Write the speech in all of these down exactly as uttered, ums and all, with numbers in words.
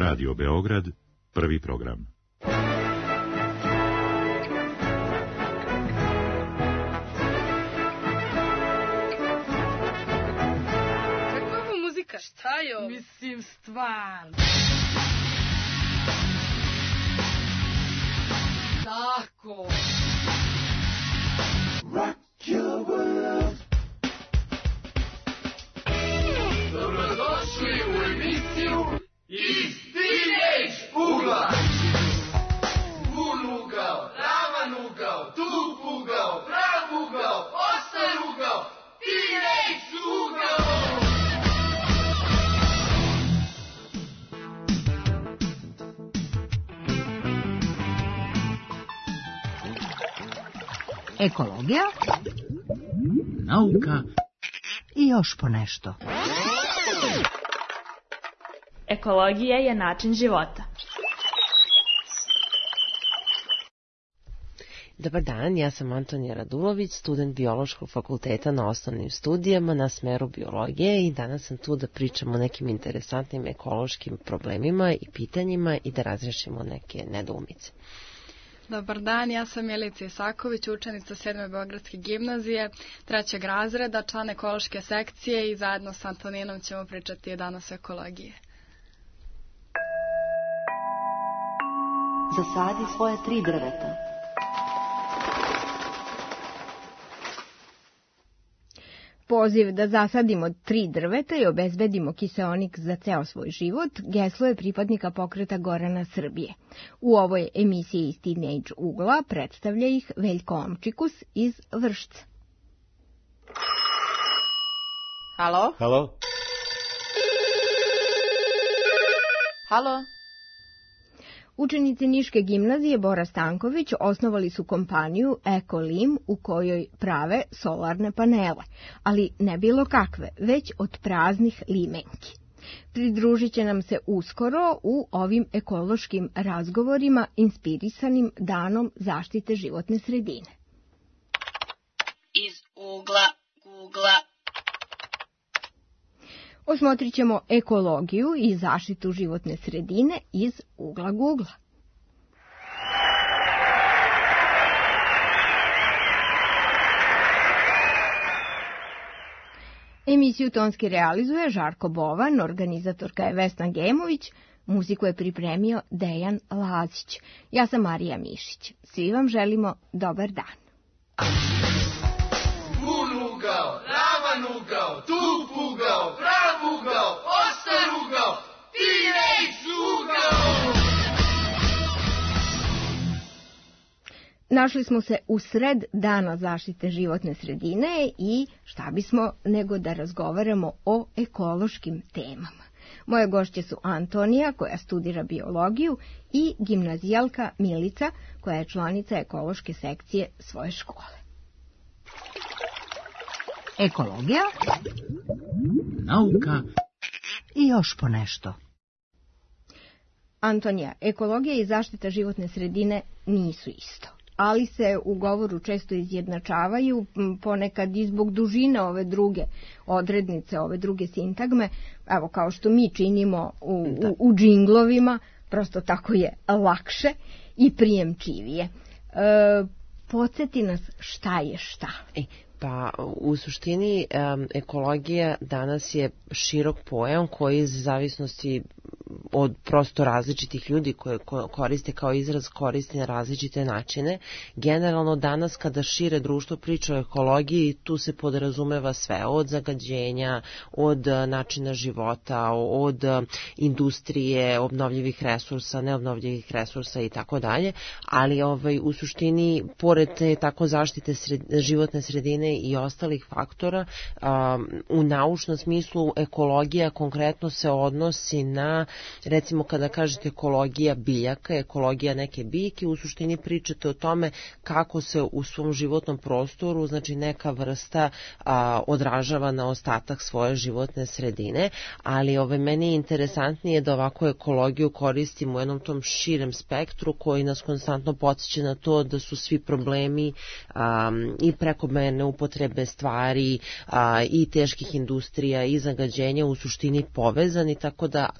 Radio Beograd, prvi program. Kakva je ovo muzika? Šta je ovo? Mislim, stvarno. Tako. Rock your world. Dobrodošli u emisiju Iz Teenage ugla. Pun ugao, ravan ugao, tup ugao, prav ugao, oštar ugao, Teenage ugao. Ekologija, nauka i još po nešto. Ekologija je način života. Dobar dan, ja sam Antonija Radulović, student Biološkog fakulteta na osnovnim studijama na smeru biologije i danas sam tu da pričam o nekim interesantnim ekološkim problemima i pitanjima i da razrešimo neke nedoumice. Dobar dan, ja sam Milica Isaković, učenica sedme Beogradske gimnazije, trećeg razreda, član ekološke sekcije i zajedno s Antoninom ćemo pričati danas o ekologiji. Zasadi svoje tri drveta. Poziv da zasadimo tri drveta i obezbedimo kiseonik za ceo svoj život geslo je pripadnika pokreta Gorana Srbije. U ovoj emisiji iz Teenage ugla predstavlja ih Veljko Omčikus iz Vršca. Halo? Halo? Halo? Učenici Niške gimnazije Bora Stanković osnovali su kompaniju Ekolim u kojoj prave solarne panele, ali ne bilo kakve, već od praznih limenki. Pridružit će nam se uskoro u ovim ekološkim razgovorima inspirisanim danom zaštite životne sredine. Iz ugla, Googla. Osmotrit ćemo ekologiju i zaštitu životne sredine iz ugla Googla. Emisiju tonski realizuje Žarko Bovan, organizatorka je Vesna Gemović, muziku je pripremio Dejan Lazić. Ja sam Marija Mišić. Svi vam želimo dobar dan. Pun ugao, ravan ugao, tup ugao, prav ugao, oštar ugao, Teenage ugao. Našli smo se u sred dana zaštite životne sredine i šta bismo nego da razgovaramo o ekološkim temama. Moje gošće su Antonija, koja studira biologiju, i gimnazijalka Milica, koja je članica ekološke sekcije svoje škole. Ekologija, nauka i još po nešto. Antonija, ekologija i zaštita životne sredine nisu isto, ali se u govoru često izjednačavaju, ponekad i zbog dužine ove druge odrednice, ove druge sintagme, evo kao što mi činimo u, u, u džinglovima, prosto tako je lakše i prijemčivije. E, podsjeti nas šta je šta. E, pa u suštini um, ekologija danas je širok pojam koji iz zavisnosti od prosto različitih ljudi koje koriste kao izraz koriste na različite načine. Generalno danas kada šire društvo priča o ekologiji, tu se podrazumeva sve, od zagađenja, od načina života, od industrije, obnovljivih resursa, neobnovljivih resursa i tako dalje, ali ovaj, u suštini pored te tako zaštite sred, životne sredine i ostalih faktora, um, u naučnom smislu ekologija konkretno se odnosi na, recimo kada kažete ekologija biljaka, ekologija neke biljke, u suštini pričate o tome kako se u svom životnom prostoru, znači neka vrsta a, odražava na ostatak svoje životne sredine, ali ove, meni je interesantnije da ovako ekologiju koristimo u jednom tom širem spektru koji nas konstantno podsjeća na to da su svi problemi a, i prekomerne upotrebe stvari a, i teških industrija i zagađenja u suštini povezani, tako da kada kažete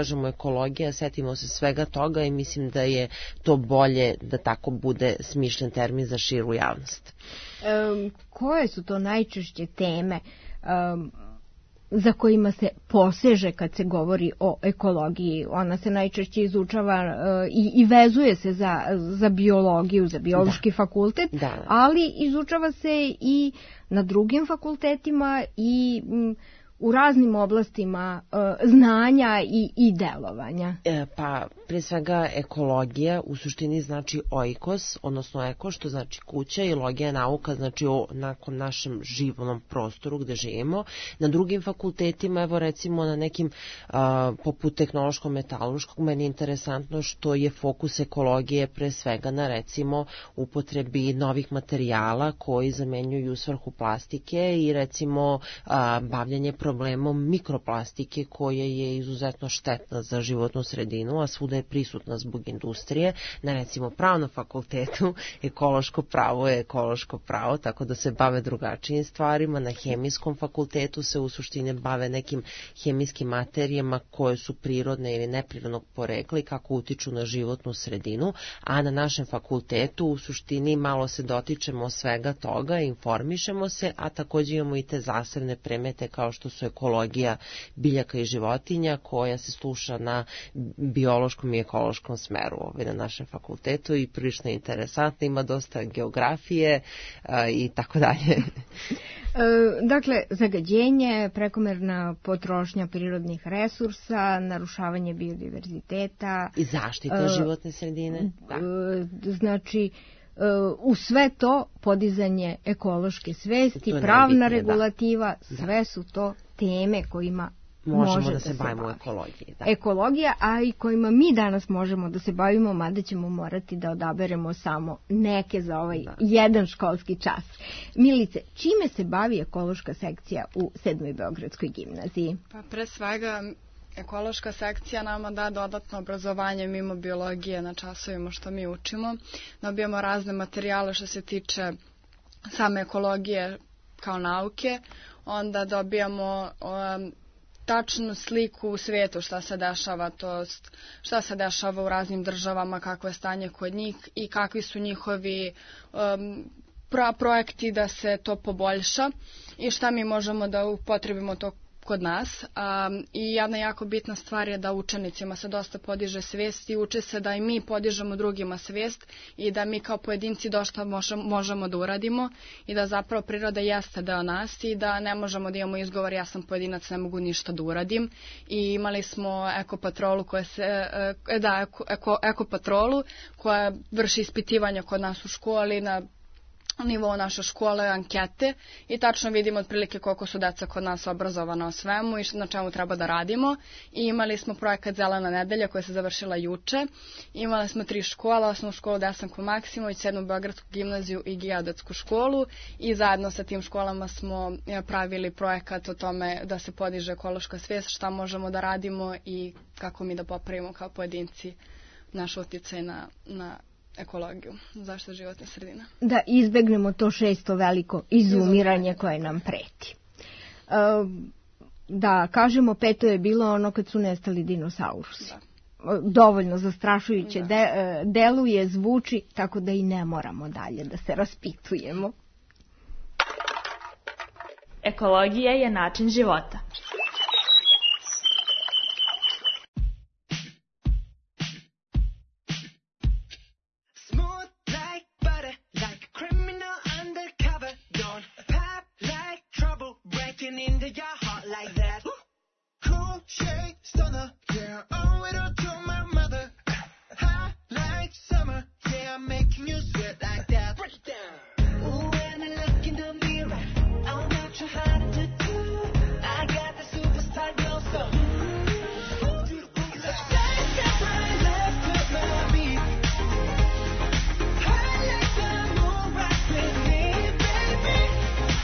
kažemo ekologija, setimo se svega toga i mislim da je to bolje da tako bude smišljen termin za širu javnost. Um, koje su to najčešće teme um, za kojima se poseže kad se govori o ekologiji? Ona se najčešće izučava uh, i, i vezuje se za, za biologiju, za biološki da. fakultet, da, da. ali izučava se i na drugim fakultetima i m, u raznim oblastima uh, znanja i, i delovanja. E, pa, pre svega ekologija u suštini znači oikos, odnosno eko, što znači kuća, i logija nauka, znači o nakon našem životnom prostoru gde živimo. Na drugim fakultetima, evo recimo na nekim a, poput tehnološko-metaloškog, meni je interesantno što je fokus ekologije pre svega na recimo upotrebi novih materijala koji zamenjuju svrhu plastike i recimo a, bavljanje problemom mikroplastike koja je izuzetno štetna za životnu sredinu, a svuda je prisutna zbog industrije. Na recimo pravnom fakultetu ekološko pravo je ekološko pravo, tako da se bave drugačijim stvarima. Na hemijskom fakultetu se u suštini bave nekim hemijskim materijama koje su prirodne ili neprirodnog porekla i kako utiču na životnu sredinu, a na našem fakultetu u suštini malo se dotičemo svega toga, informišemo se, a takođe imamo i te zasebne predmete kao što su ekologija biljaka i životinja, koja se sluša na biološkom i ekološkom smeru ovaj, na našem fakultetu i prilično interesantno, ima dosta geografije a, i tako dalje. Dakle, zagađenje, prekomerna potrošnja prirodnih resursa, narušavanje biodiverziteta. I zaštita uh, životne sredine. Da. Znači, u sve to podizanje ekološke svesti, pravna regulativa, da. sve su to teme kojima možemo može da, da se bavimo bavi. ekologiji. Da. Ekologija, a i kojima mi danas možemo da se bavimo, mada ćemo morati da odaberemo samo neke za ovaj da. jedan školski čas. Milice, čime se bavi ekološka sekcija u sedmoj Beogradskoj gimnaziji? Pa pre svega ekološka sekcija nama da dodatno obrazovanje mimo biologije na časovima što mi učimo. Dobijamo razne materijale što se tiče same ekologije kao nauke. Onda dobijamo um, tačnu sliku u svijetu šta se dešava, to šta se dešava u raznim državama, kakvo je stanje kod njih i kakvi su njihovi um, pro, projekti da se to poboljša i šta mi možemo da upotrebimo to kod nas. Um, I jedna jako bitna stvar je da učenicima se dosta podiže svijest i uče se da i mi podižemo drugima svijest i da mi kao pojedinci dosta možemo, možemo da uradimo i da zapravo priroda jeste deo nas i da ne možemo da imamo izgovor ja sam pojedinac, ne mogu ništa da uradim. I imali smo ekopatrolu koja se, da, eko, eko, ekopatrolu koja vrši ispitivanja kod nas u školi na nivou naše škole, ankete i tačno vidimo otprilike koliko su deca kod nas obrazovana o svemu i na čemu treba da radimo. I imali smo projekat Zelena nedelja koja se završila juče. Imali smo tri škola, osnovnu školu Desanku Maksimović, sedmu Beogradsku gimnaziju i geodetsku školu i zajedno sa tim školama smo pravili projekat o tome da se podiže ekološka svijest, šta možemo da radimo i kako mi da popravimo kao pojedinci naš uticaj na, na ekologiju, zaštitu životne sredine. Da izbegnemo to šesto veliko izumiranje koje nam preti. Da kažemo, peto je bilo ono kad su nestali dinosaurusi. Da. Dovoljno zastrašujuće da. de, deluje, zvuči, tako da i ne moramo dalje da se raspitujemo. Ekologija je način života.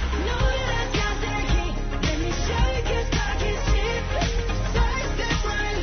Step right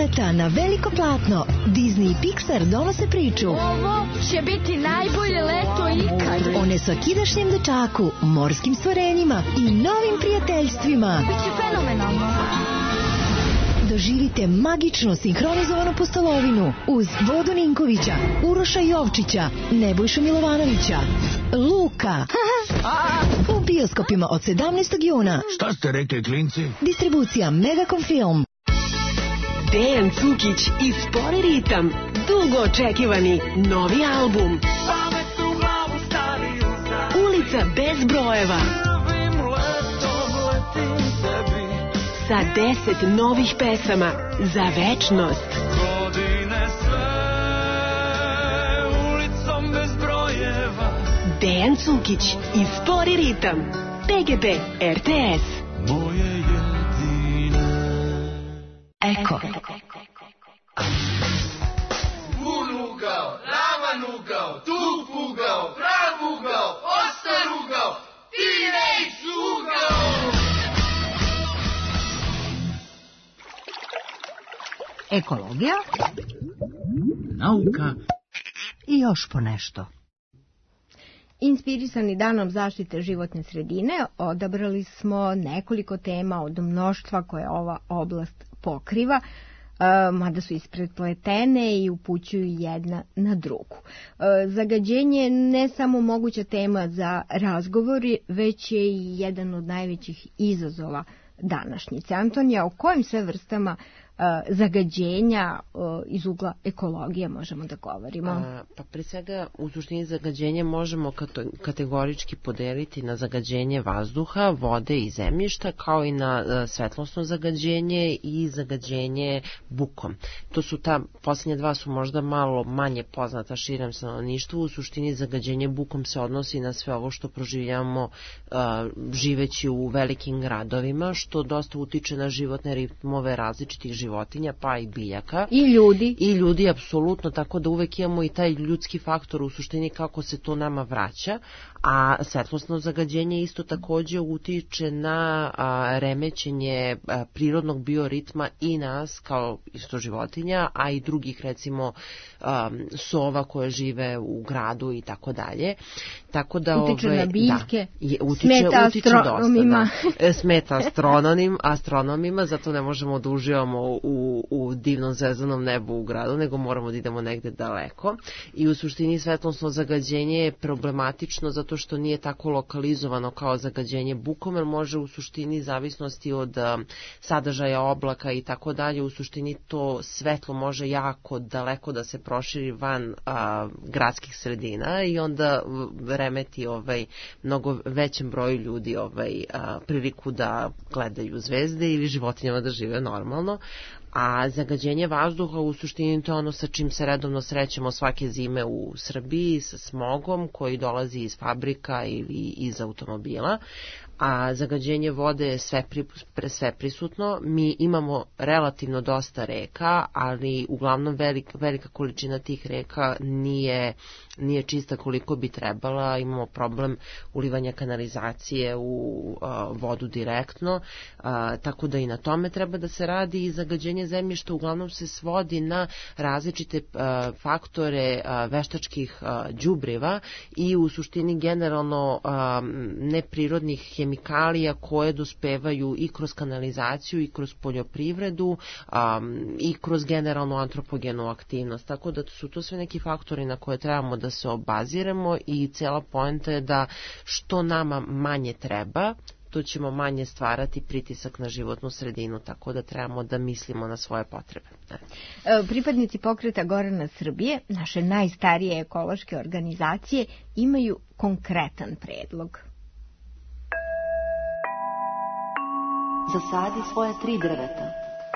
leta na veliko platno. Disney i Pixar donose priču. Ovo će biti najbolje leto ikad. O nesvakidašnjem dečaku, morskim stvorenjima i novim prijateljstvima. Biće fenomenalno. Doživite magičnu sinhronizovanu pustolovinu uz Vodu Ninkovića, Uroša Jovčića, Nebojšu Milovanovića. Luka. U bioskopima od sedamnaestog juna. Šta ste rekli, klinci? Distribucija Megacom Film. Dejan Cukić i Spori ritam. Dugo očekivani novi album. Ulica bez brojeva. Sa deset novih pesama za večnost. Godine sve ulicom bez brojeva. Dejan Cukić i Spori ritam. P G P R T S. Moje jedine. Eko. Bun ugao, ravan ugao, tup ugao, prav ugao, ostar ugao, T-Rex ugao. Ekologija, nauka i još po nešto. Inspirisani danom zaštite životne sredine, odabrali smo nekoliko tema od mnoštva koje ova oblast pokriva, mada su isprepletene i upućuju jedna na drugu. Zagađenje ne samo moguća tema za razgovori, već je i jedan od najvećih izazova današnjice. Antonija, o kojim sve vrstama zagađenja iz ugla ekologije možemo da govorimo? A, pa pre svega u suštini zagađenje možemo kategorički podeliti na zagađenje vazduha, vode i zemljišta, kao i na a, svetlosno zagađenje i zagađenje bukom. To su ta, posljednje dva su možda malo manje poznata širem stanovništvu. U suštini zagađenje bukom se odnosi na sve ovo što proživljamo a, živeći u velikim gradovima, što dosta utiče na životne ritmove različitih životinja, pa i biljaka. I ljudi. I ljudi, apsolutno, tako da uvek imamo i taj ljudski faktor u suštini kako se to nama vraća, a svetlosno zagađenje isto takođe utiče na a, remećenje a, prirodnog bioritma i nas kao isto životinja, a i drugih recimo a, sova koje žive u gradu i tako dalje. Tako da utiče ove, na biljke, da, je, utiče, smeta utiče astronomima. Dosta, da. Smeta astronomima, astronomima, zato ne možemo da uživamo u, u divnom zvezdanom nebu u gradu, nego moramo da idemo negde daleko. I u suštini svetlosno zagađenje je problematično zato što nije tako lokalizovano kao zagađenje bukom, jer može u suštini zavisnosti od a, sadržaja oblaka i tako dalje, u suštini to svetlo može jako daleko da se proširi van a, gradskih sredina i onda remeti ovaj, mnogo većem broju ljudi ovaj, a, priliku da gledaju zvezde ili životinjama da žive normalno. A zagađenje vazduha u suštini to je ono sa čim se redovno srećemo svake zime u Srbiji, sa smogom koji dolazi iz fabrika ili iz automobila. A zagađenje vode je sve, pri, sve prisutno. Mi imamo relativno dosta reka, ali uglavnom velika, velika količina tih reka nije, nije čista koliko bi trebala. Imamo problem ulivanja kanalizacije u a, vodu direktno, a, tako da i na tome treba da se radi. I zagađenje zemljišta uglavnom se svodi na različite a, faktore a, veštačkih a, đubriva i u suštini generalno a, neprirodnih hemikalija koje dospevaju i kroz kanalizaciju i kroz poljoprivredu um, i kroz generalnu antropogenu aktivnost. Tako da su to sve neki faktori na koje trebamo da se obaziramo i cela poenta je da što nama manje treba, to ćemo manje stvarati pritisak na životnu sredinu, tako da trebamo da mislimo na svoje potrebe. Pripadnici pokreta Gorana Srbije, naše najstarije ekološke organizacije, imaju konkretan predlog. Zasadi svoje tri drveta.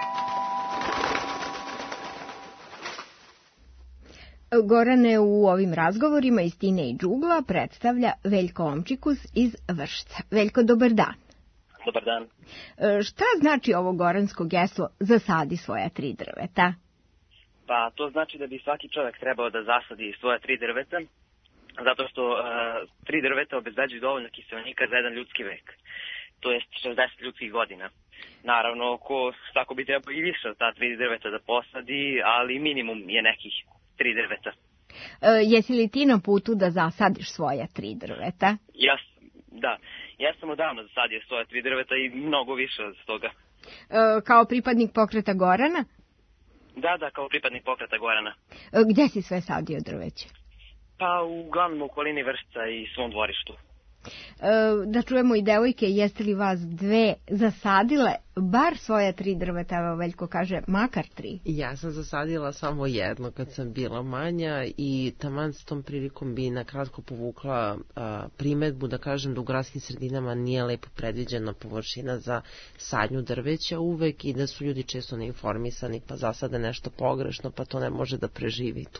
Gorane u ovim razgovorima iz Tine i Džugla predstavlja Veljko Omčikus iz Vršca. Veljko, dobar dan. Dobar dan. Šta znači ovo goransko geslo zasadi svoja tri drveta? Pa to znači da bi svaki čovjek trebao da zasadi svoja tri drveta, zato što uh, tri drveta obezbeđuju dovoljno kiseonika za jedan ljudski vek. To jest šezdeset ljudskih godina. Naravno, ko, svako bi trebao i više od ta tri drveta da posadi, ali minimum je nekih tri drveta. E, jesi li ti na putu da zasadiš svoja tri drveta? Ja, da, ja sam odavno zasadio svoja tri drveta i mnogo više od toga. E, kao pripadnik pokreta Gorana? Da, da, kao pripadnik pokreta Gorana. E, gde si sve sadio drveće? Pa uglavnom u okolini Vršca i svom dvorištu. E, da čujemo i devojke, jeste li vas dve zasadile bar svoja tri drveta? Evo Veljko kaže makar tri. Ja sam zasadila samo jedno kad sam bila manja i taman s tom prilikom bi nakratko povukla a, primetbu da kažem da u gradskim sredinama nije lepo predviđena površina za sadnju drveća uvek i da su ljudi često neinformisani pa zasade nešto pogrešno pa to ne može da preživi tu.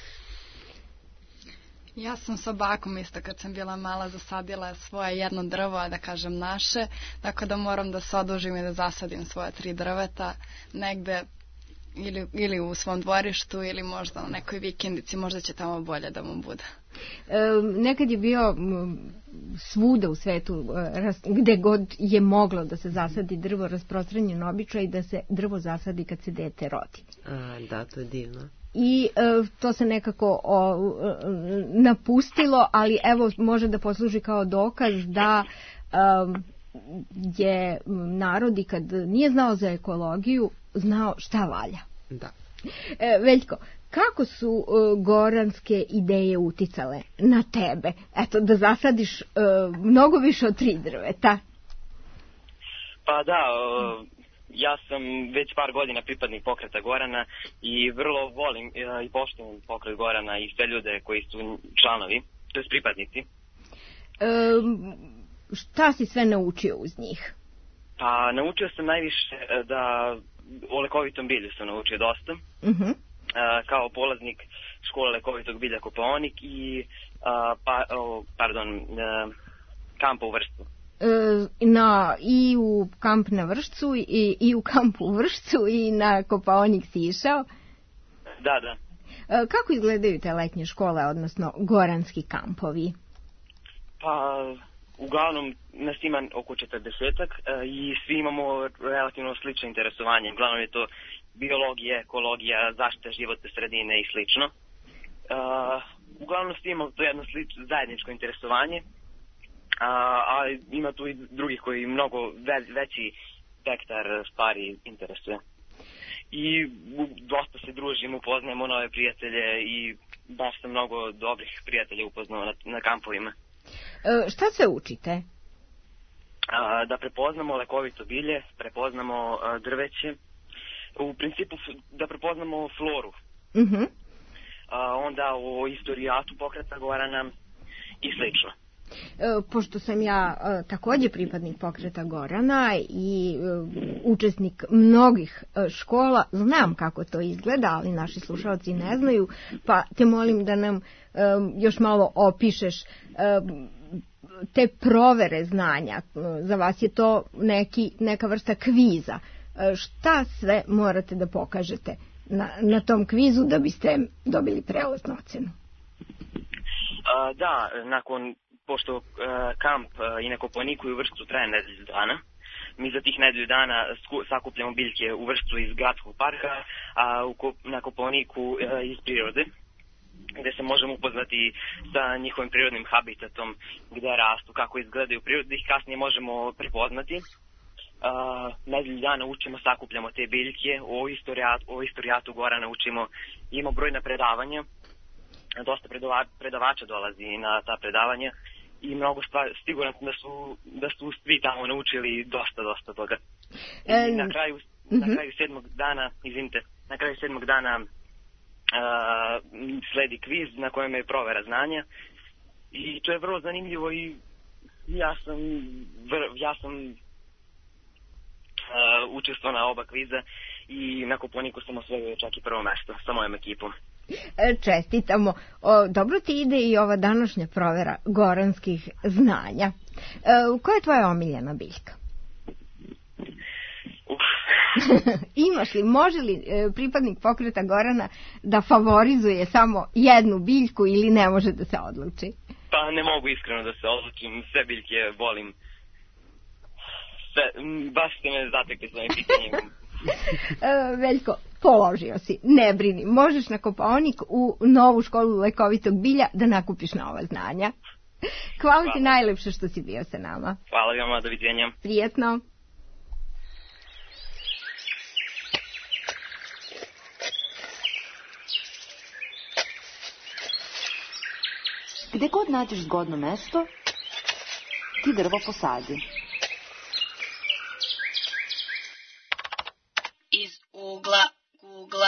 Ja sam sa bakom isto kad sam bila mala zasadila svoje jedno drvo, a da kažem naše, tako da moram da se odužim i da zasadim svoje tri drveta negde ili, ili u svom dvorištu ili možda na nekoj vikendici, možda će tamo bolje da mu bude. E, nekad je bio svuda u svetu, gde god je moglo da se zasadi drvo, rasprostranjen običaj da se drvo zasadi kad se dete rodi. A, da, to je divno. I e, to se nekako o, napustilo, ali evo može da posluži kao dokaz da e, je narod i kad nije znao za ekologiju, znao šta valja. Da. E, Veljko, kako su e, goranske ideje uticale na tebe? Eto, da zasadiš e, mnogo više od tri drveta. Pa da, o... ja sam već par godina pripadnik pokreta Gorana i vrlo volim i poštujem pokret Gorana i sve ljude koji su članovi, to je pripadnici. E, šta si sve naučio uz njih? Pa naučio sam najviše da o lekovitom bilju sam naučio dosta. Uh-huh. Kao polaznik škole lekovitog bilja Kopaonik i pa, pardon, kampa u Vršcu. Na, i u kamp na Vršcu i, i u kampu u Vršcu i na Kopaonik si išao? Da, da. Kako izgledaju te letnje škole, odnosno goranski kampovi? Pa, uglavnom nas ima oko četrdesetak i svi imamo relativno slično interesovanje. Uglavnom je to biologija, ekologija, zaštita životne sredine i slično. Uh, uglavnom svi imamo to jedno slično zajedničko interesovanje. A, a ima tu i drugih koji mnogo ve, veći spektar stvari interesuje. I dosta se družimo, upoznajemo nove prijatelje i baš sam mnogo dobrih prijatelja upoznao na, na kampovima. E, šta se učite? A, da prepoznamo lekovito bilje, prepoznamo a, drveće, u principu da prepoznamo floru. Uh-huh. A, onda o istorijatu pokreta Gorana i slično. E, pošto sam ja e, također pripadnik pokreta Gorana i e, učesnik mnogih e, škola, znam kako to izgleda, ali naši slušalci ne znaju, pa te molim da nam e, još malo opišeš e, te provere znanja. Za vas je to neki, neka vrsta kviza. E, šta sve morate da pokažete na, na tom kvizu da biste dobili prelaznu ocenu? A, da, nakon pošto uh, kamp uh, i na Kopaoniku i u Vršcu traje nedelju dana, mi za tih nedelju dana sku, sakupljamo biljke u Vršcu iz gradskog parka, a u, na Kopaoniku uh, iz prirode, gde se možemo upoznati sa njihovim prirodnim habitatom, gde rastu, kako izgledaju prirode, da ih kasnije možemo prepoznati. Uh, nedelju dana učimo, sakupljamo te biljke, o istorijatu, o istorijatu Gorana učimo, imamo brojna predavanja, dosta predava, predavača dolazi na ta predavanja i mnogo stvari, siguran da su, da su svi tamo naučili dosta, dosta toga. I na kraju, uh-huh. na kraju sedmog dana, izvinite, na kraju sedmog dana uh, sledi kviz na kojem je provera znanja i to je vrlo zanimljivo i ja sam, ja sam uh, učestvovao na oba kviza i na Kopaoniku sam osvojio čak i prvo mesto sa mojom ekipom. Čestitamo. O, dobro ti ide i ova današnja provera goranskih znanja. E, koja je tvoja omiljena biljka? Imaš li, može li e, pripadnik pokreta Gorana da favorizuje samo jednu biljku ili ne može da se odluči? Pa ne mogu iskreno da se odlučim, sve biljke volim. Sve, baš ste me zatekli s ovim pitanjem. E, Veljko, položio si, ne brini, možeš na Kopaonik u novu školu lekovitog bilja da nakupiš nova znanja. Hvala, Hvala ti najlepše što si bio sa nama. Hvala vam, doviđenja. Prijetno. Gde god nađeš zgodno mesto, ti drvo posadi. Iz ugla, kugla.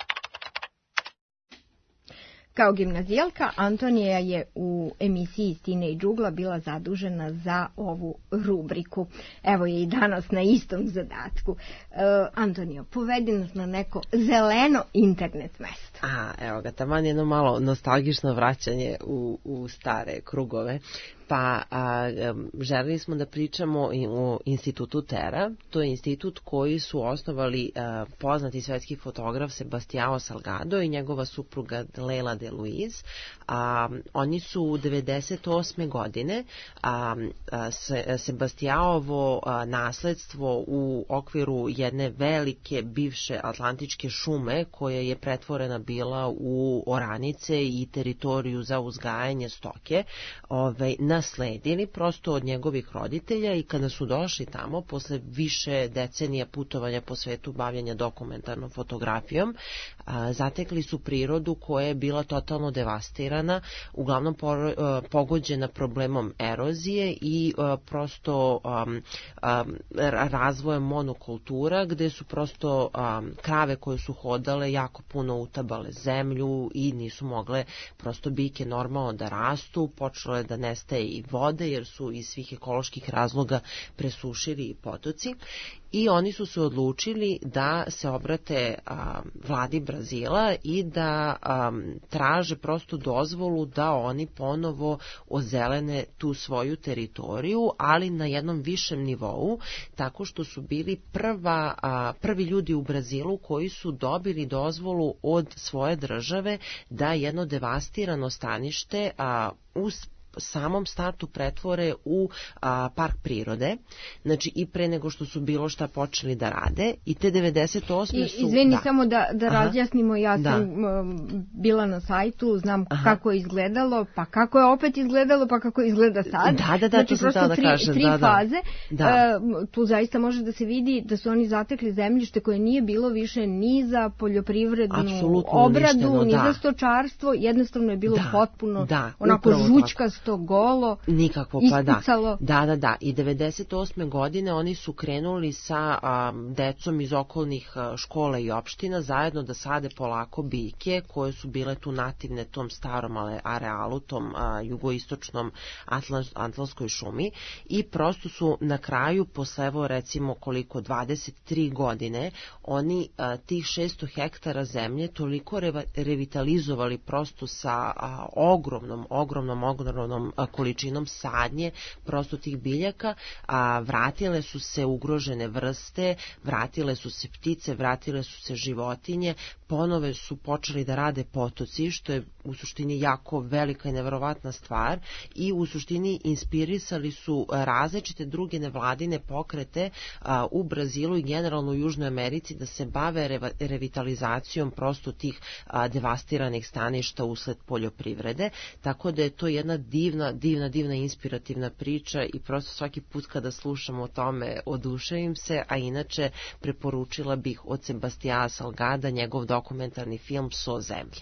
Kao gimnazijalka, Antonija je u emisiji Stine i Džugla bila zadužena za ovu rubriku. Evo je i danas na istom zadatku. E, Antonija, povedi nas na neko zeleno internet mesto. A, evo ga, taman jedno malo nostalgično vraćanje u, u stare krugove. Pa a, želeli smo da pričamo i o institutu Terra. To je institut koji su osnovali a, poznati svetski fotograf Sebastião Salgado i njegova supruga Leila de Luiz. A, oni su devedeset osme godine a, a, se, Sebastiaovo a, nasledstvo u okviru jedne velike bivše atlantičke šume koja je pretvorena bila u oranice i teritoriju za uzgajanje stoke, ove, na nasledili prosto od njegovih roditelja i kada su došli tamo posle više decenija putovanja po svetu bavljanja dokumentarnom fotografijom, a, zatekli su prirodu koja je bila totalno devastirana, uglavnom po, a, pogođena problemom erozije i a, prosto a, a, razvojem monokultura gde su prosto a, krave koje su hodale jako puno utabale zemlju i nisu mogle prosto biljke normalno da rastu, počelo je da nestaje i vode jer su iz svih ekoloških razloga presušili i potoci i oni su se odlučili da se obrate a, vladi Brazila i da a, traže prosto dozvolu da oni ponovo ozelene tu svoju teritoriju, ali na jednom višem nivou, tako što su bili prva, a, prvi ljudi u Brazilu koji su dobili dozvolu od svoje države da jedno devastirano stanište a, uz samom startu pretvore u a, park prirode, znači i pre nego što su bilo šta počeli da rade i te devedeset osme su... Izvini, da. samo da, da razjasnimo, ja da. sam um, bila na sajtu, znam Aha. kako je izgledalo, pa kako je opet izgledalo, pa kako izgleda sad. Da, da, da, znači, to sam htjela da tri, kažem. Tri da, da. faze. Da. Uh, tu zaista može da se vidi da su oni zatekli zemljište koje nije bilo više ni za poljoprivrednu Absolutno obradu, uništeno, ni da. za stočarstvo, jednostavno je bilo da. potpuno da, onako žučkasto, golo, nikako, pa ispucalo. Da, da, da. I devedeset osme godine oni su krenuli sa a, decom iz okolnih a, škola i opština zajedno da sade polako biljke koje su bile tu nativne tom starom arealu, tom a, jugoistočnom Atlas, Atlanskoj šumi i prosto su na kraju posle evo recimo koliko dvadeset tri godine oni a, tih šesto hektara zemlje toliko reva, revitalizovali prosto sa a, ogromnom, ogromnom, ogromnom količinom sadnje prosto tih biljaka, a vratile su se ugrožene vrste, vratile su se ptice, vratile su se životinje, ponove su počeli da rade potoci, što je u suštini jako velika i neverovatna stvar i u suštini inspirisali su različite druge nevladine pokrete a, u Brazilu i generalno u Južnoj Americi da se bave reva, revitalizacijom prosto tih a, devastiranih staništa usled poljoprivrede, tako da je to jedna divna, divna, divna inspirativna priča i prosto svaki put kada slušam o tome oduševim se, a inače preporučila bih od Sebastiana Salgada njegov dokumentarni film So zemlje.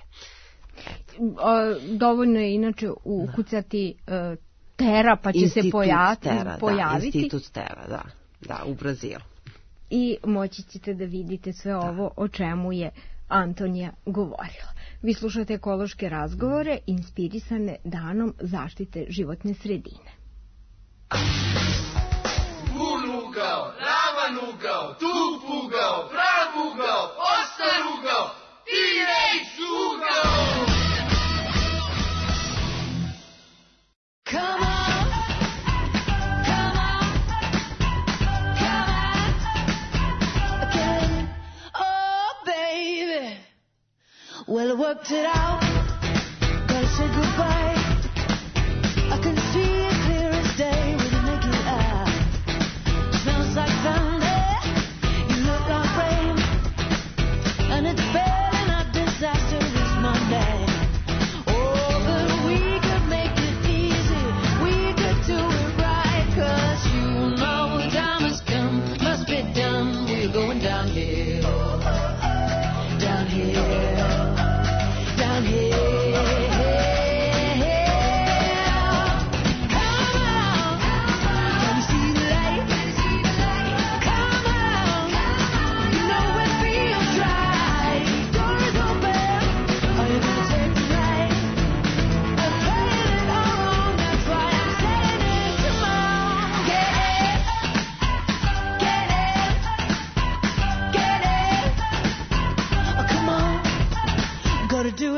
Dovoljno je inače ukucati uh, Terra pa će Institut se pojaviti. Terra, pojaviti. Da, Institut Terra, da, da, u Brazilu. I moći ćete da vidite sve da. ovo o čemu je Antonija govorila. Vi slušate ekološke razgovore inspirisane danom zaštite životne sredine. Bun ugao, ravan ugao, tup ugao, prav ugao, ostar ugao, T-Rex ugao! Come on, come on, come on, again, oh baby. Well, I worked it out, gotta say goodbye. I can see it clear as day with the naked eye. Smells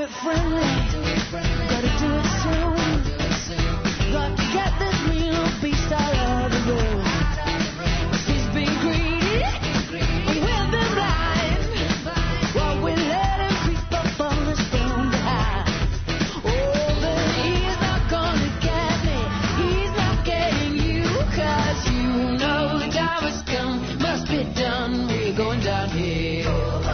it friendly. Gotta do it soon. Got to get this real beast out of the room. He's been greedy, and we've been blind. While we let him creep up on us from behind. Oh, but he's not gonna get me. He's not getting you, 'cause you know the time has come. Must be done. We're going downhill.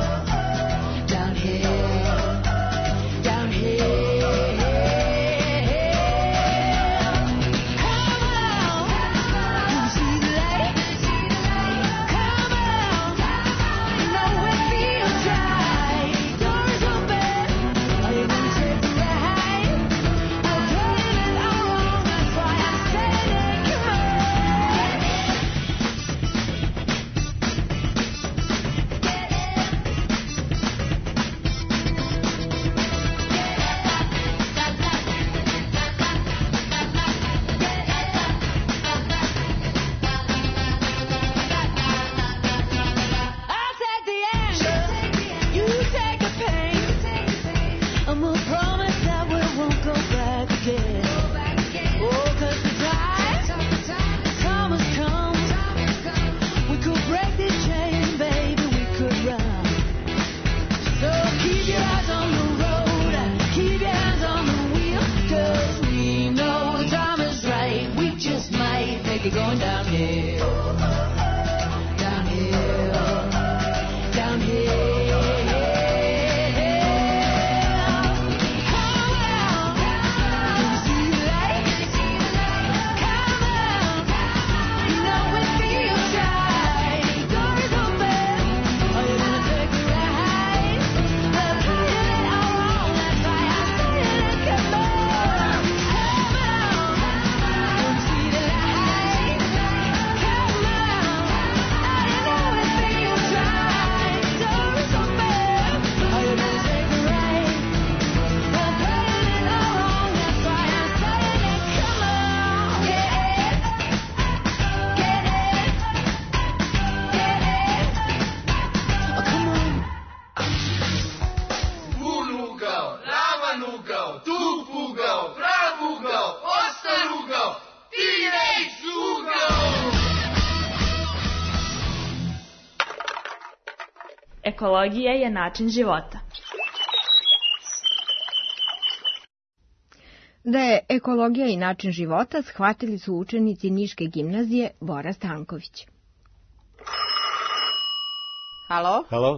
Ekologija je način života. Da je ekologija i način života shvatili su učenici Niške gimnazije Bora Stanković. Halo? Halo?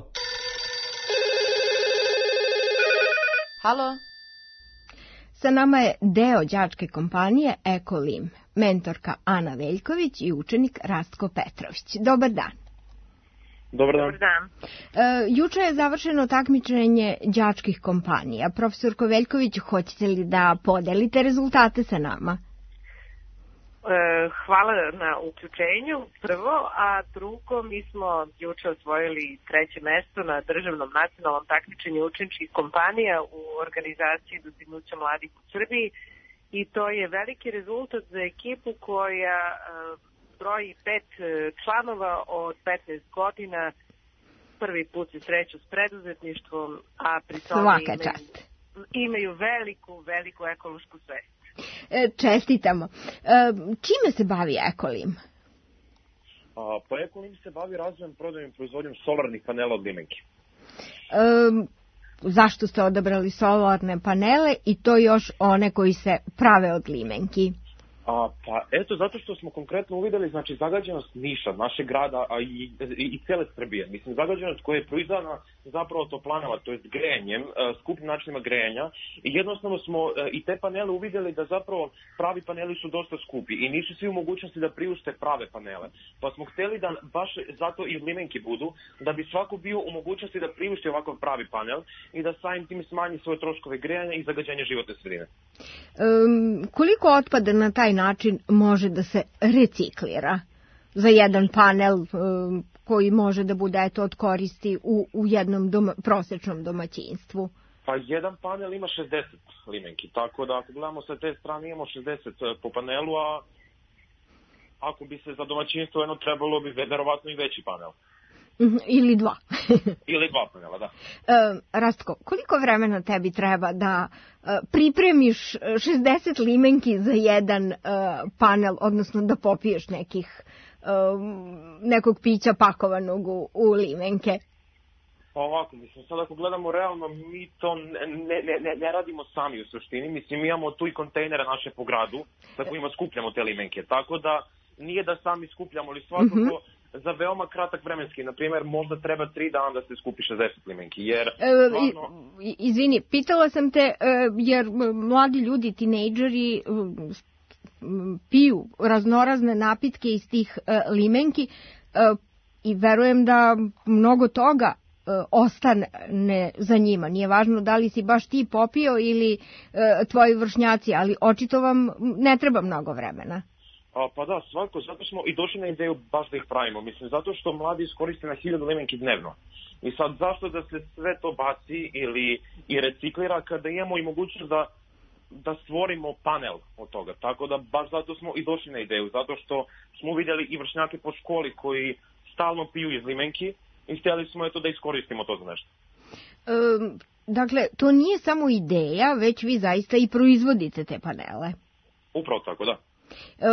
Halo? Sa nama je deo đačke kompanije Ekolim, mentorka Ana Veljković i učenik Rastko Petrović. Dobar dan. Dobar dan. Dobar dan. E, juče je završeno takmičenje đačkih kompanija. Profesorko Veljković, hoćete li da podelite rezultate sa nama? E, hvala na uključenju, prvo, a drugo, mi smo juče osvojili treće mesto na državnom nacionalnom takmičenju učeničkih kompanija u organizaciji dostignuća mladih u Srbiji i to je veliki rezultat za ekipu koja e, broji pet članova od petnaest godina, prvi put se sreću s preduzetništvom, a pri tome imaju, imaju veliku, veliku ekološku svest. E, čestitamo. E, čime se bavi Ekolim? A, pa Ekolim se bavi razvojem, prodajom i proizvodnjom solarnih panela od limenki. E, zašto ste odabrali solarne panele i to još one koji se prave od limenki? A, pa eto, zato što smo konkretno uvideli, znači, zagađenost Niša, našeg grada, a i, i, i cele Srbije. Mislim, zagađenost koja je proizvana zapravo toplanama, to je grejanjem, skupnim načinima grejanja. I jednostavno smo i te panele uvideli da zapravo pravi paneli su dosta skupi i nisu svi u mogućnosti da priušte prave panele. Pa smo hteli da baš zato i limenki budu, da bi svako bio u mogućnosti da priušte ovakav pravi panel i da samim tim smanji svoje troškove grejanja i zagađenje životne sredine. Um, koliko otpada na taj način može da se reciklira za jedan panel um, koji može da bude eto, od koristi u, u jednom doma, prosečnom domaćinstvu? Pa jedan panel ima šezdeset limenki, tako da ako gledamo sa te strane imamo šezdeset po panelu, a ako bi se za domaćinstvo jedno trebalo bi verovatno i veći panel. Ili dva. Ili dva panela, da. Uh, Rastko, koliko vremena tebi treba da uh, pripremiš šezdeset limenki za jedan uh, panel, odnosno da popiješ nekih, uh, nekog pića pakovanog u, u limenke? Pa ovako, mislim, sad ako gledamo realno, mi to ne, ne, ne, ne radimo sami u suštini. Mislim, mi imamo tu i kontejnere naše po gradu, sa kojima skupljamo te limenke. Tako da nije da sami skupljamo, ali svakako mm-hmm. za veoma kratak vremenski. Naprimjer, možda treba tri dana da se skupi šezdeset limenki. Jer, e, stvarno... Izvini, pitala sam te, jer mladi ljudi, tinejdžeri, piju raznorazne napitke iz tih limenki i verujem da mnogo toga ostane za njima. Nije važno da li si baš ti popio ili e, tvoji vršnjaci, ali očito vam ne treba mnogo vremena. A, pa da, svako, zato smo i došli na ideju baš da ih pravimo. Mislim, zato što mladi iskoriste na hiljadu limenki dnevno. I sad, zašto da se sve to baci ili i reciklira kada imamo i mogućnost da, da stvorimo panel od toga. Tako da, baš zato smo i došli na ideju. Zato što smo vidjeli i vršnjake po školi koji stalno piju iz limenki, i htjeli smo eto da iskoristimo to za nešto. E, dakle, to nije samo ideja, već vi zaista i proizvodite te panele. Upravo tako, da. E,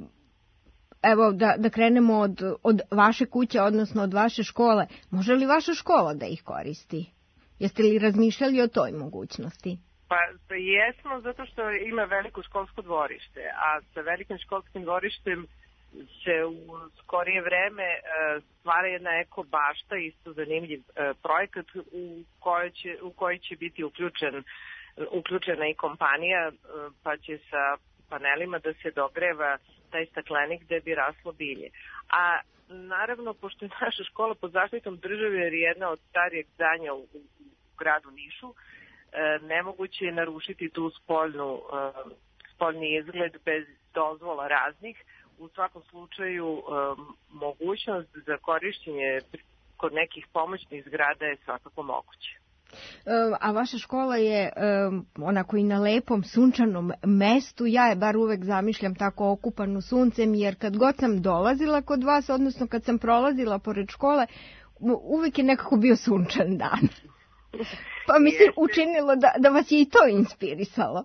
evo, da, da krenemo od, od vaše kuće, odnosno od vaše škole. Može li vaša škola da ih koristi? Jeste li razmišljali o toj mogućnosti? Pa jesmo, zato što ima veliko školsko dvorište, a sa velikim školskim dvorištem se u skorije vreme stvara jedna eko bašta, isto zanimljiv projekat u kojoj će, u koji će biti uključen, uključena i kompanija, pa će sa panelima da se dogreva taj staklenik gde bi raslo bilje. A naravno, pošto je naša škola pod zaštitom države, jer je jedna od starijeg zdanja u, u gradu Nišu, nemoguće je narušiti tu spoljnu, spoljni izgled bez dozvola raznih. U svakom slučaju um, mogućnost za korišćenje kod nekih pomoćnih zgrada je svakako moguće. A vaša škola je um, onako i na lepom sunčanom mestu. Ja je bar uvek zamišljam tako okupanu suncem, jer kad god sam dolazila kod vas, odnosno kad sam prolazila pored škole, uvek je nekako bio sunčan dan. Pa mi se učinilo da, da vas je i to inspirisalo.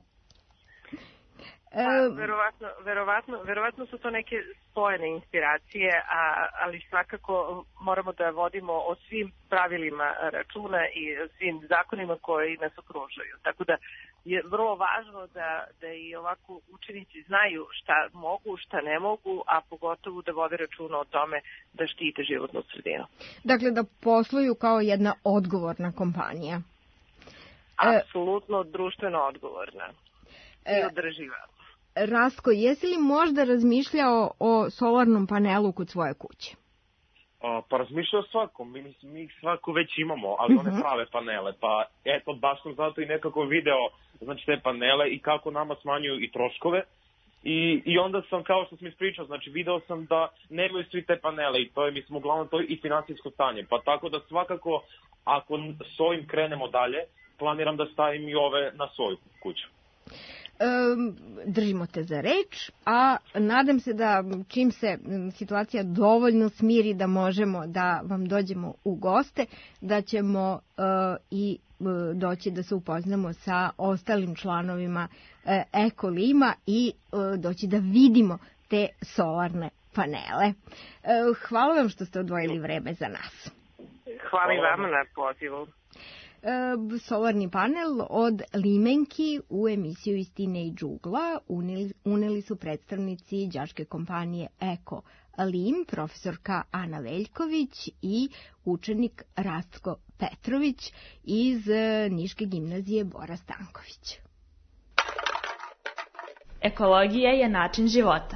Pa, verovatno, verovatno, verovatno su to neke spojene inspiracije, a, ali svakako moramo da vodimo o svim pravilima računa i svim zakonima koji nas okružuju. Tako da je vrlo važno da, da i ovako učenici znaju šta mogu, šta ne mogu, a pogotovo da vode računa o tome da štite životnu sredinu. Dakle, da posluju kao jedna odgovorna kompanija. Apsolutno društveno odgovorna i održiva. Rastko, jesi li možda razmišljao o solarnom panelu kod svoje kuće? A, pa razmišljao svako, mi, mi ih svako već imamo, ali one prave panele, pa eto, baš sam zato i nekako video, znači, te panele i kako nama smanjuju i troškove. I, i onda sam, kao što sam ispričao, znači video sam da nemaju svi te panele i to je, mislim, uglavnom to je i finansijsko stanje, pa tako da svakako, ako s ovim krenemo dalje, planiram da stavim i ove na svoju kuću. Držimo te za reč, a nadam se da čim se situacija dovoljno smiri da možemo da vam dođemo u goste, da ćemo uh, i uh, doći da se upoznamo sa ostalim članovima uh, Ekolima i uh, doći da vidimo te solarne panele. Uh, hvala vam što ste odvojili vreme za nas. Hvala i vama na pozivu. Solarni panel od limenki u emisiju iz Teenage ugla uneli, uneli su predstavnici đačke kompanije Eko Lim, profesorka Ana Veljković i učenik Rastko Petrović iz Niške gimnazije Bora Stanković. Ekologija je način života.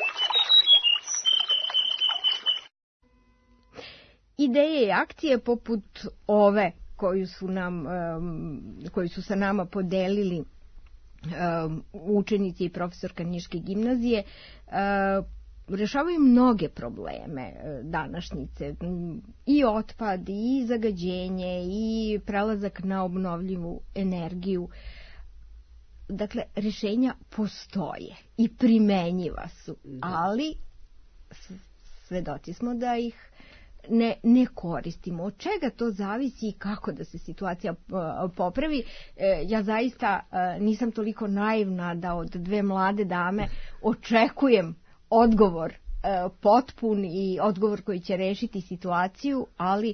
Ideje i akcije poput ove koju su nam, koju su sa nama podelili učenici i profesorka Niške gimnazije, rešavaju mnoge probleme današnjice. I otpad, i zagađenje, i prelazak na obnovljivu energiju. Dakle, rešenja postoje i primenjiva su, ali svedoci smo da ih ne, ne koristimo. Od čega to zavisi i kako da se situacija popravi? Ja zaista nisam toliko naivna da od dve mlade dame očekujem odgovor potpun i odgovor koji će rešiti situaciju, ali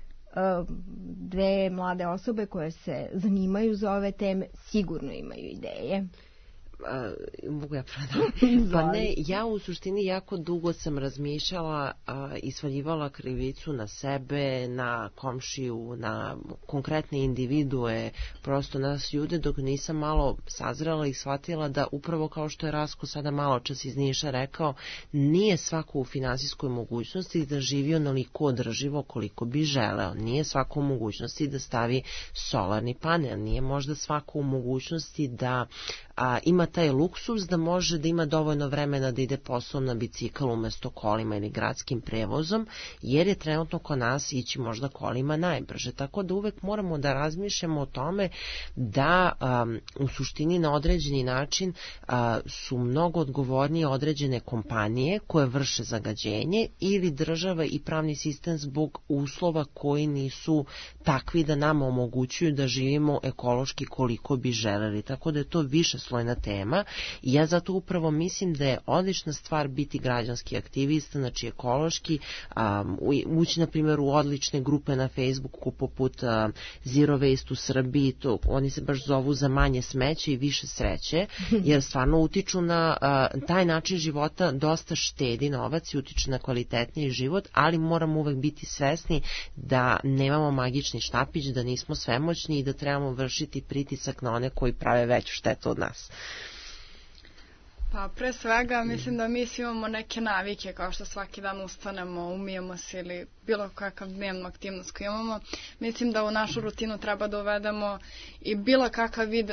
dve mlade osobe koje se zanimaju za ove teme sigurno imaju ideje. Uh, mogu ja prodam? Pa ne, ja u suštini jako dugo sam razmišljala uh, i svaljivala krivicu na sebe, na komšiju, na konkretne individue, prosto nas ljude, dok nisam malo sazrela i shvatila da upravo kao što je Rasko sada malo čas iz Niša rekao, nije svako u finansijskoj mogućnosti da živi onoliko održivo koliko bi želeo. Nije svako u mogućnosti da stavi solarni panel, nije možda svako u mogućnosti da a, ima taj luksuz da može da ima dovoljno vremena da ide poslom na bicikl umesto kolima ili gradskim prevozom, jer je trenutno kod nas ići možda kolima najbrže. Tako da uvek moramo da razmišljamo o tome da um, u suštini na određeni način uh, su mnogo odgovornije određene kompanije koje vrše zagađenje ili država i pravni sistem zbog uslova koji nisu takvi da nama omogućuju da živimo ekološki koliko bi želeli. Tako da je to više slojna tema i ja zato upravo mislim da je odlična stvar biti građanski aktivista, znači ekološki, um, ući na primjer u odlične grupe na Facebooku poput uh, Zero Waste u Srbiji, to, oni se baš zovu za manje smeće i više sreće, jer stvarno utiču na uh, taj način života, dosta štedi novac i utiču na kvalitetniji život, ali moramo uvek biti svesni da nemamo magični štapić, da nismo svemoćni i da trebamo vršiti pritisak na one koji prave veću štetu od nas. Pa pre svega mislim da mi svi imamo neke navike, kao što svaki dan ustanemo, umijemo se ili bilo kakav dnevnu aktivnost koju imamo. Mislim da u našu rutinu treba da uvedemo i bilo kakav vid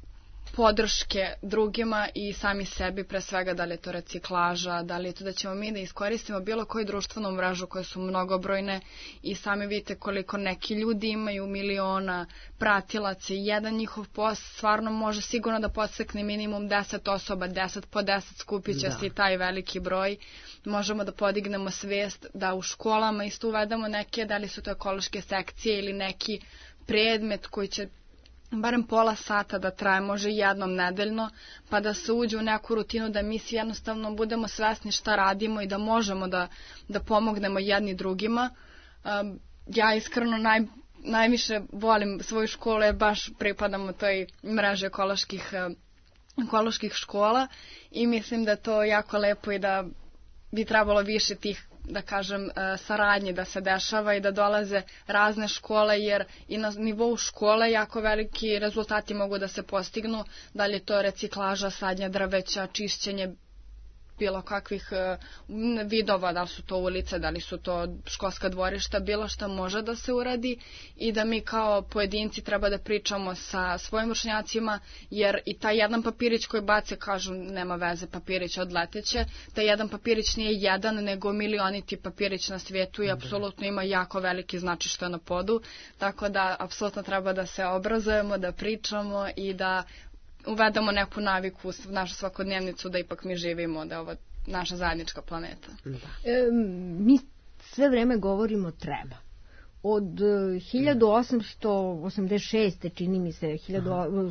podrške drugima i sami sebi, pre svega da li je to reciklaža, da li je to da ćemo mi da iskoristimo bilo koju društvenu mrežu koje su mnogobrojne i sami vidite koliko neki ljudi imaju miliona pratilaca i jedan njihov post stvarno može sigurno da podstakne minimum deset osoba, deset po deset skupit će se i taj veliki broj. Možemo da podignemo svijest da u školama isto uvedemo neke, da li su to ekološke sekcije ili neki predmet koji će barem pola sata da traje, može jednom nedeljno, pa da se uđe u neku rutinu, da mi svi jednostavno budemo svesni šta radimo i da možemo da, da pomognemo jedni drugima. Um, ja iskreno naj, najviše volim svoju školu jer baš pripadam u toj mreži ekoloških, ekoloških škola i mislim da je to jako lepo i da bi trebalo više tih, da kažem, saradnje da se dešava i da dolaze razne škole, jer i na nivou škole jako veliki rezultati mogu da se postignu, da li je to reciklaža, sadnja drveća, čišćenje bilo kakvih vidova, da li su to ulice, da li su to školska dvorišta, bilo šta može da se uradi i da mi kao pojedinci treba da pričamo sa svojim vršnjacima, jer i taj jedan papirić koji bace, kažu nema veze, papirić odleteće, taj jedan papirić nije jedan, nego milioniti papirić na svijetu i apsolutno ima jako veliki značaj što je na podu, tako da apsolutno treba da se obrazujemo, da pričamo i da uvedemo neku naviku u našu svakodnevnicu da ipak mi živimo, da je ovo naša zajednička planeta. E, mi sve vreme govorimo treba. Od hiljadu osamsto osamdeset šeste čini mi se, hiljadu,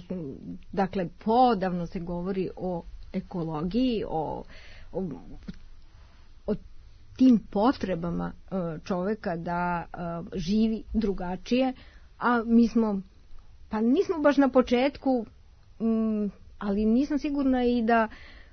dakle podavno se govori o ekologiji, o, o, o tim potrebama čoveka da živi drugačije, a mi smo, pa nismo baš na početku, ali nisam sigurna i da,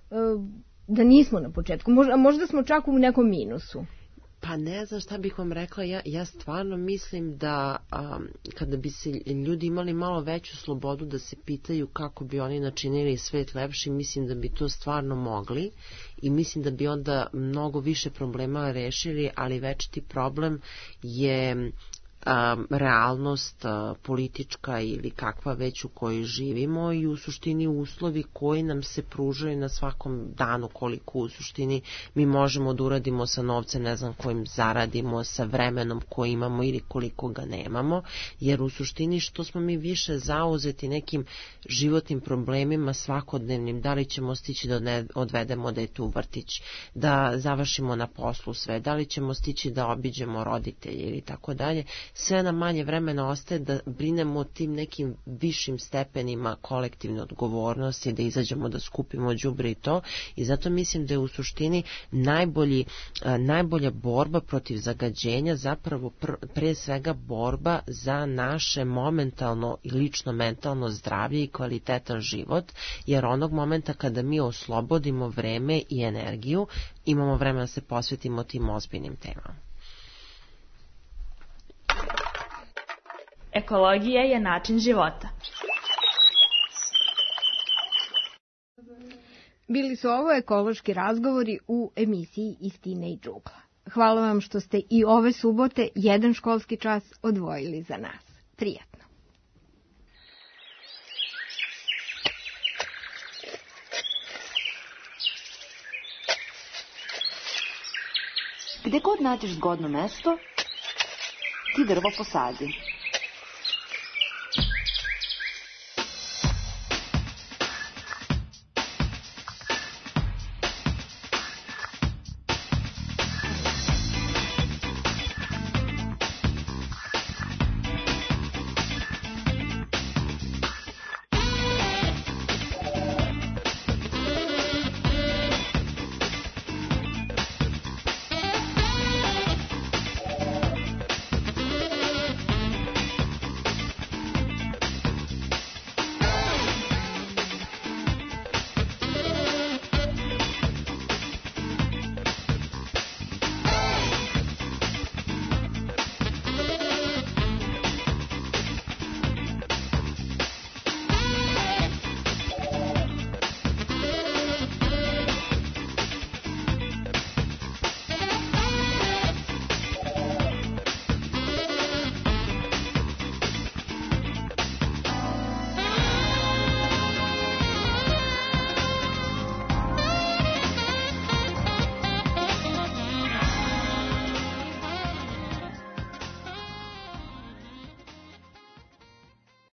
da nismo na početku. Možda, možda smo čak u nekom minusu. Pa ne znam šta bih vam rekla, ja, ja stvarno mislim da um, kada bi se ljudi imali malo veću slobodu da se pitaju kako bi oni načinili svet lepši, mislim da bi to stvarno mogli i mislim da bi onda mnogo više problema rešili, ali večiti problem je um, realnost uh, politička ili kakva već u kojoj živimo i u suštini uslovi koji nam se pružaju na svakom danu, koliko u suštini mi možemo da uradimo sa novcem, ne znam, kojim zaradimo, sa vremenom koji imamo ili koliko ga nemamo, jer u suštini što smo mi više zauzeti nekim životnim problemima svakodnevnim, da li ćemo stići da odvedemo dete u vrtić, da završimo na poslu sve, da li ćemo stići da obiđemo roditelje ili tako dalje, sve nam manje vremena ostaje da brinemo o tim nekim višim stepenima kolektivne odgovornosti, da izađemo da skupimo đubre i to, i zato mislim da je u suštini najbolji, najbolja borba protiv zagađenja zapravo pr, pre svega borba za naše momentalno i lično mentalno zdravlje i kvalitetan život, jer onog momenta kada mi oslobodimo vreme i energiju, imamo vremena da se posvetimo tim ozbiljnim temama. Ekologija je način života. Bili su ovo ekološki razgovori u emisiji Istine i džugla. Hvala vam što ste i ove subote jedan školski čas odvojili za nas. Prijatno. Gde god nađeš zgodno mesto, ti drvo posadi.